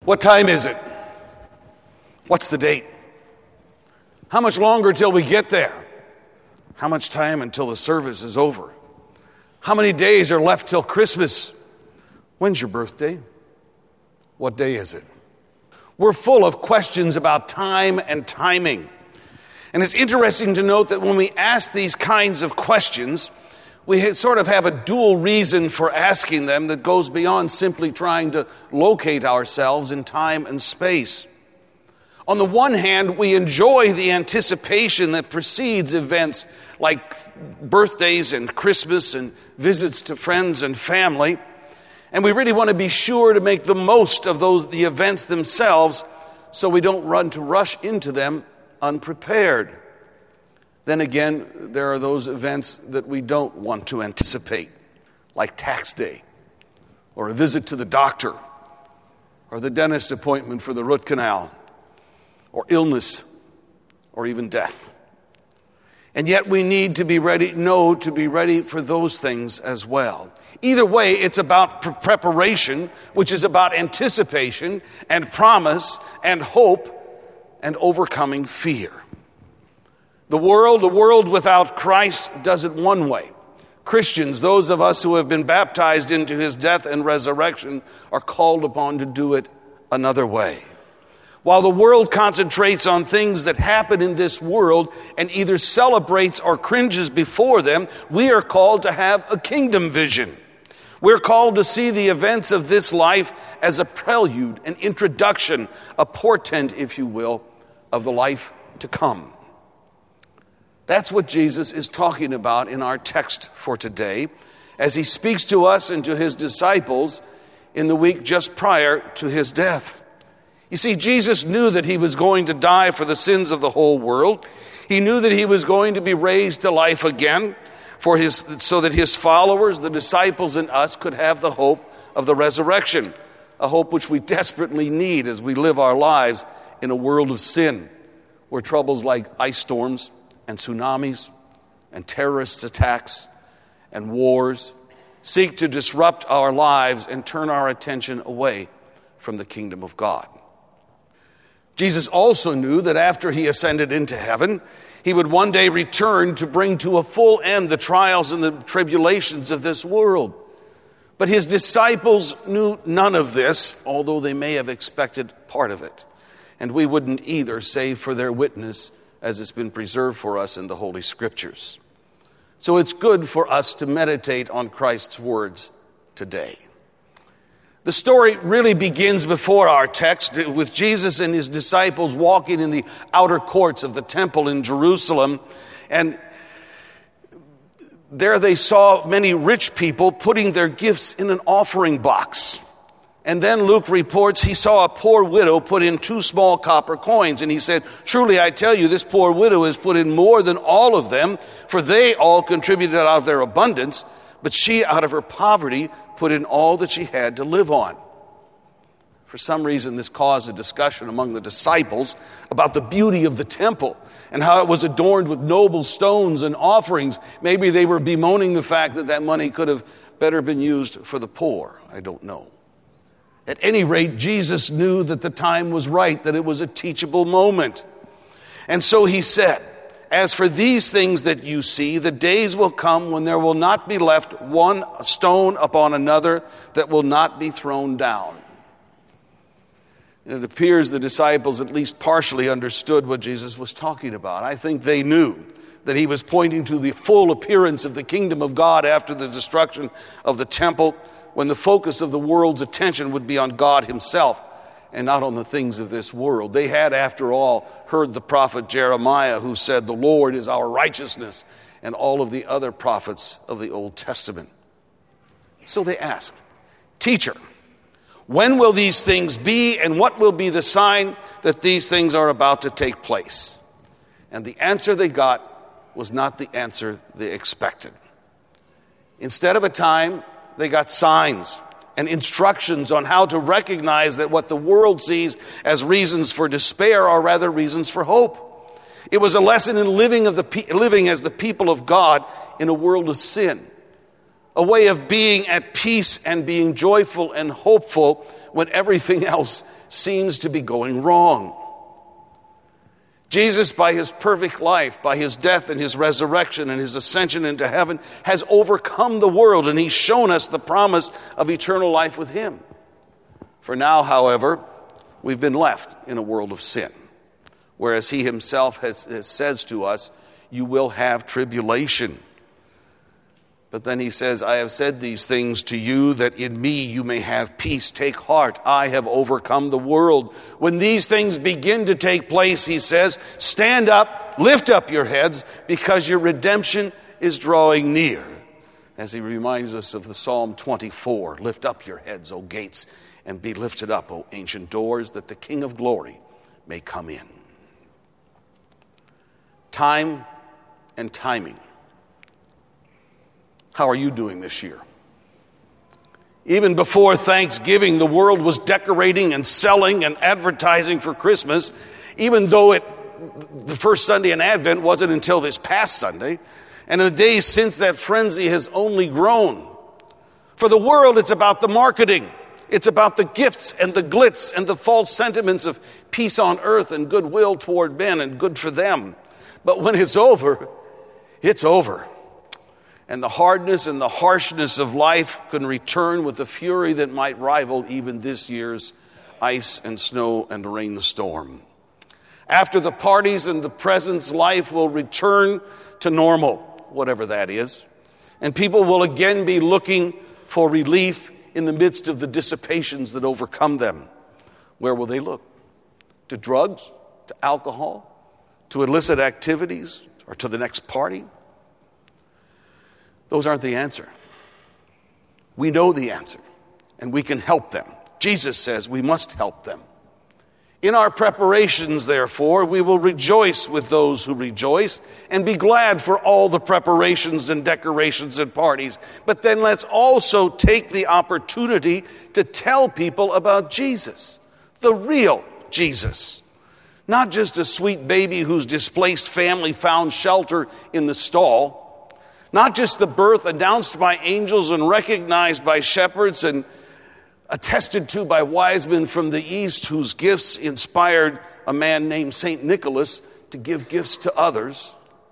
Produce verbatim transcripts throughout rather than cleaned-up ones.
What time is it? What's the date? How much longer till we get there? How much time until the service is over? How many days are left till Christmas? When's your birthday? What day is it? We're full of questions about time and timing. And it's interesting to note that when we ask these kinds of questions, we sort of have a dual reason for asking them that goes beyond simply trying to locate ourselves in time and space. On the one hand, we enjoy the anticipation that precedes events like birthdays and Christmas and visits to friends and family. And we really want to be sure to make the most of those the events themselves so we don't run to rush into them unprepared. Then again, there are those events that we don't want to anticipate, like tax day, or a visit to the doctor, or the dentist appointment for the root canal, or illness, or even death. And yet we need to be ready, know to be ready for those things as well. Either way, it's about pre- preparation, which is about anticipation and promise and hope and overcoming fear. The world, the world without Christ does it one way. Christians, those of us who have been baptized into his death and resurrection, are called upon to do it another way. While the world concentrates on things that happen in this world and either celebrates or cringes before them, we are called to have a kingdom vision. We're called to see the events of this life as a prelude, an introduction, a portent, if you will, of the life to come. That's what Jesus is talking about in our text for today as he speaks to us and to his disciples in the week just prior to his death. You see, Jesus knew that he was going to die for the sins of the whole world. He knew that he was going to be raised to life again for his, so that his followers, the disciples and us, could have the hope of the resurrection, a hope which we desperately need as we live our lives in a world of sin, where troubles like ice storms and tsunamis and terrorist attacks and wars seek to disrupt our lives and turn our attention away from the kingdom of God. Jesus also knew that after he ascended into heaven, he would one day return to bring to a full end the trials and the tribulations of this world. But his disciples knew none of this, although they may have expected part of it. And we wouldn't either, save for their witness as it's been preserved for us in the Holy Scriptures. So it's good for us to meditate on Christ's words today. The story really begins before our text with Jesus and his disciples walking in the outer courts of the temple in Jerusalem. And there they saw many rich people putting their gifts in an offering box. And then Luke reports he saw a poor widow put in two small copper coins. And he said, "Truly I tell you, this poor widow has put in more than all of them, for they all contributed out of their abundance, but she out of her poverty put in all that she had to live on." For some reason, this caused a discussion among the disciples about the beauty of the temple and how it was adorned with noble stones and offerings. Maybe they were bemoaning the fact that that money could have better been used for the poor. I don't know. At any rate, Jesus knew that the time was right, that it was a teachable moment. And so he said, "As for these things that you see, the days will come when there will not be left one stone upon another that will not be thrown down." And it appears the disciples at least partially understood what Jesus was talking about. I think they knew that he was pointing to the full appearance of the kingdom of God after the destruction of the temple, when the focus of the world's attention would be on God himself and not on the things of this world. They had, after all, heard the prophet Jeremiah, who said, "The Lord is our righteousness," and all of the other prophets of the Old Testament. So they asked, "Teacher, when will these things be, and what will be the sign that these things are about to take place?" And the answer they got was not the answer they expected. Instead of a time, they got signs and instructions on how to recognize that what the world sees as reasons for despair are rather reasons for hope. It was a lesson in living of the pe- living as the people of God in a world of sin, a way of being at peace and being joyful and hopeful when everything else seems to be going wrong. Jesus, by his perfect life, by his death and his resurrection and his ascension into heaven, has overcome the world, and he's shown us the promise of eternal life with him. For now, however, we've been left in a world of sin, whereas he himself has, has says to us, you will have tribulation. But then he says, I have said these things to you that in me you may have peace. Take heart, I have overcome the world. When these things begin to take place, he says, stand up, lift up your heads, because your redemption is drawing near. As he reminds us of the Psalm twenty-four, lift up your heads, O gates, and be lifted up, O ancient doors, that the King of glory may come in. Time and timing. How are you doing this year? Even before Thanksgiving, the world was decorating and selling and advertising for Christmas, even though it, the first Sunday in Advent wasn't until this past Sunday. And in the days since, that frenzy has only grown. For the world, it's about the marketing. It's about the gifts and the glitz and the false sentiments of peace on earth and goodwill toward men and good for them. But when it's over, it's over. And the hardness and the harshness of life can return with a fury that might rival even this year's ice and snow and rainstorm. After the parties and the presents, life will return to normal, whatever that is. And people will again be looking for relief in the midst of the dissipations that overcome them. Where will they look? To drugs? To alcohol? To illicit activities? Or to the next party? Those aren't the answer. We know the answer, and we can help them. Jesus says we must help them. In our preparations, therefore, we will rejoice with those who rejoice and be glad for all the preparations and decorations and parties. But then let's also take the opportunity to tell people about Jesus, the real Jesus. Not just a sweet baby whose displaced family found shelter in the stall. Not just the birth announced by angels and recognized by shepherds and attested to by wise men from the east, whose gifts inspired a man named Saint Nicholas to give gifts to others.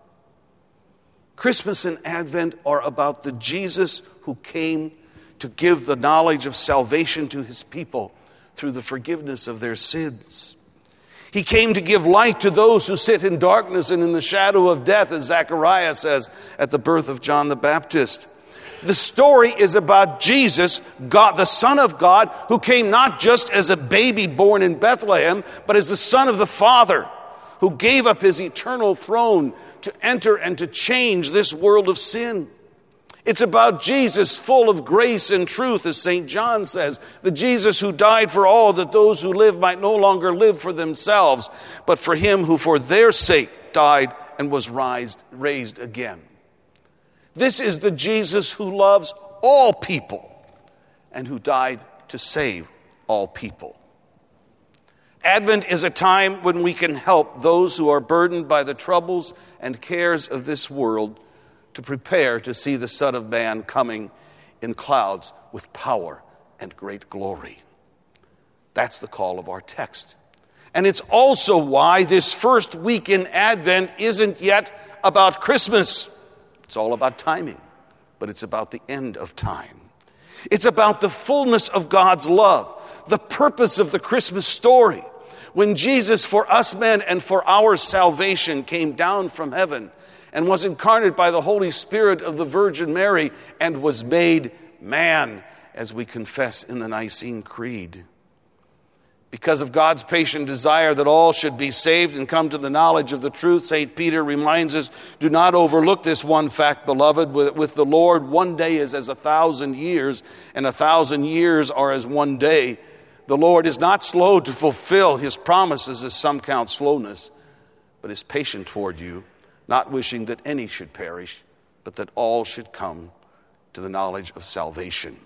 Christmas and Advent are about the Jesus who came to give the knowledge of salvation to his people through the forgiveness of their sins. He came to give light to those who sit in darkness and in the shadow of death, as Zechariah says at the birth of John the Baptist. The story is about Jesus, God, the Son of God, who came not just as a baby born in Bethlehem, but as the Son of the Father, who gave up his eternal throne to enter and to change this world of sin. It's about Jesus, full of grace and truth, as Saint John says. The Jesus who died for all, that those who live might no longer live for themselves, but for him who for their sake died and was raised, raised again. This is the Jesus who loves all people and who died to save all people. Advent is a time when we can help those who are burdened by the troubles and cares of this world to prepare to see the Son of Man coming in clouds with power and great glory. That's the call of our text. And it's also why this first week in Advent isn't yet about Christmas. It's all about timing, but it's about the end of time. It's about the fullness of God's love, the purpose of the Christmas story. When Jesus, for us men and for our salvation, came down from heaven and was incarnate by the Holy Spirit of the Virgin Mary and was made man, as we confess in the Nicene Creed. Because of God's patient desire that all should be saved and come to the knowledge of the truth, Saint Peter reminds us, do not overlook this one fact, beloved. With, with the Lord, one day is as a thousand years, and a thousand years are as one day. The Lord is not slow to fulfill his promises, as some count slowness, but is patient toward you, not wishing that any should perish, but that all should come to the knowledge of salvation.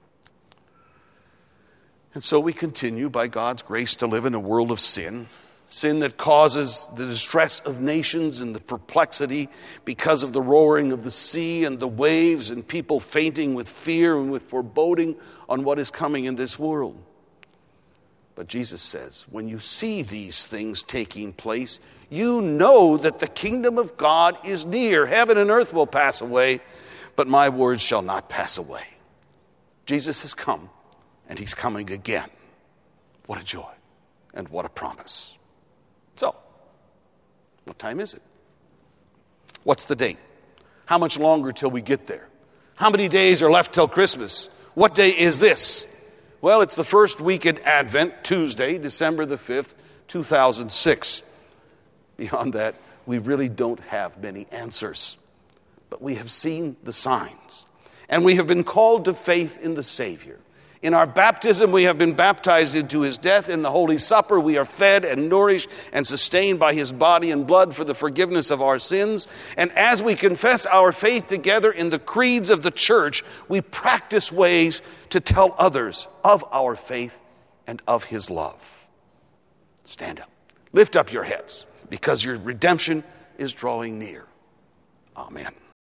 And so we continue, by God's grace, to live in a world of sin, sin that causes the distress of nations and the perplexity because of the roaring of the sea and the waves and people fainting with fear and with foreboding on what is coming in this world. But Jesus says, when you see these things taking place, you know that the kingdom of God is near. Heaven and earth will pass away, but my words shall not pass away. Jesus has come, and he's coming again. What a joy, and what a promise. So, what time is it? What's the date? How much longer till we get there? How many days are left till Christmas? What day is this? Well, it's the first week in Advent, Tuesday, December the fifth, two thousand six. Beyond that, we really don't have many answers. But we have seen the signs, and we have been called to faith in the Savior. In our baptism, we have been baptized into his death. In the Holy Supper, we are fed and nourished and sustained by his body and blood for the forgiveness of our sins. And as we confess our faith together in the creeds of the church, we practice ways to tell others of our faith and of his love. Stand up. Lift up your heads, because your redemption is drawing near. Amen.